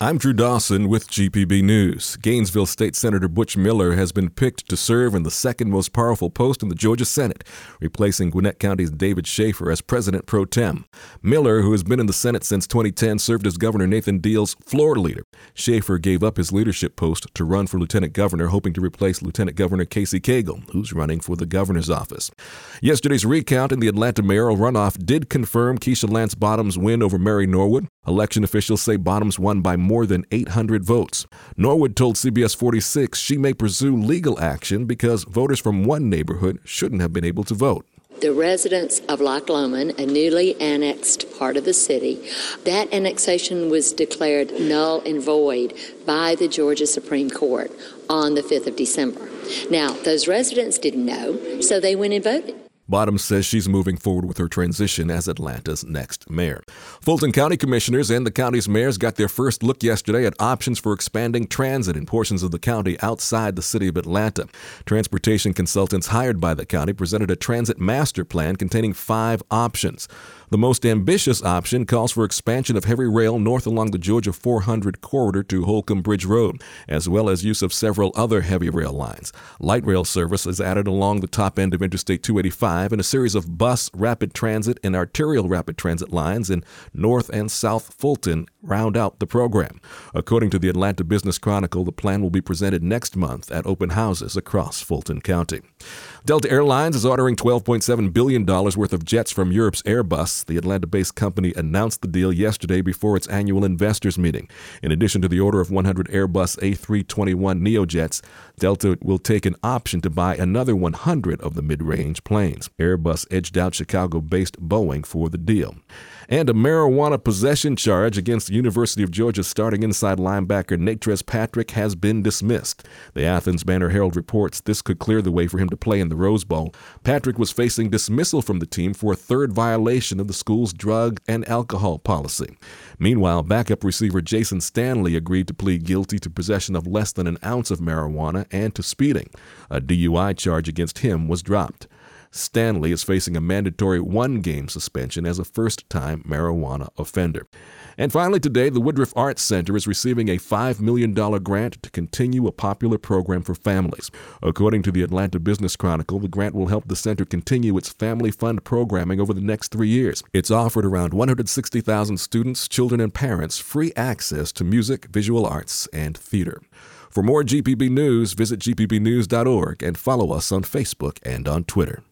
I'm Drew Dawson with GPB News. Gainesville State Senator Butch Miller has been picked to serve in the second most powerful post in the Georgia Senate, replacing Gwinnett County's David Schaefer as President pro tem. Miller, who has been in the Senate since 2010, served as Governor Nathan Deal's Florida leader. Schaefer gave up his leadership post to run for lieutenant governor, hoping to replace Lieutenant Governor Casey Cagle, who's running for the governor's office. Yesterday's recount in the Atlanta mayoral runoff did confirm Keisha Lance Bottoms' win over Mary Norwood. Election officials say Bottoms won by more than 800 votes. Norwood told CBS 46 she may pursue legal action because voters from one neighborhood shouldn't have been able to vote. The residents of Loch Lomond, a newly annexed part of the city, that annexation was declared null and void by the Georgia Supreme Court on the 5th of December. Now, those residents didn't know, so they went and voted. Bottoms says she's moving forward with her transition as Atlanta's next mayor. Fulton County commissioners and the county's mayors got their first look yesterday at options for expanding transit in portions of the county outside the city of Atlanta. Transportation consultants hired by the county presented a transit master plan containing 5 options. The most ambitious option calls for expansion of heavy rail north along the Georgia 400 corridor to Holcomb Bridge Road, as well as use of several other heavy rail lines. Light rail service is added along the top end of Interstate 285, and a series of bus, rapid transit, and arterial rapid transit lines in North and South Fulton round out the program. According to the Atlanta Business Chronicle, the plan will be presented next month at open houses across Fulton County. Delta Airlines is ordering $12.7 billion worth of jets from Europe's Airbus. The Atlanta-based company announced the deal yesterday before its annual investors meeting. In addition to the order of 100 Airbus A321 Neojets, Delta will take an option to buy another 100 of the mid-range planes. Airbus edged out Chicago-based Boeing for the deal. And a marijuana possession charge against the University of Georgia starting inside linebacker Natrez Patrick has been dismissed. The Athens Banner-Herald reports this could clear the way for him to play in the Rose Bowl. Patrick was facing dismissal from the team for a third violation of the school's drug and alcohol policy. Meanwhile, backup receiver Jason Stanley agreed to plead guilty to possession of less than an ounce of marijuana and to speeding. A DUI charge against him was dropped. Stanley is facing a mandatory 1-game suspension as a first-time marijuana offender. And finally today, the Woodruff Arts Center is receiving a $5 million grant to continue a popular program for families. According to the Atlanta Business Chronicle, the grant will help the center continue its family fund programming over the next 3 years. It's offered around 160,000 students, children, and parents free access to music, visual arts, and theater. For more GPB News, visit gpbnews.org and follow us on Facebook and on Twitter.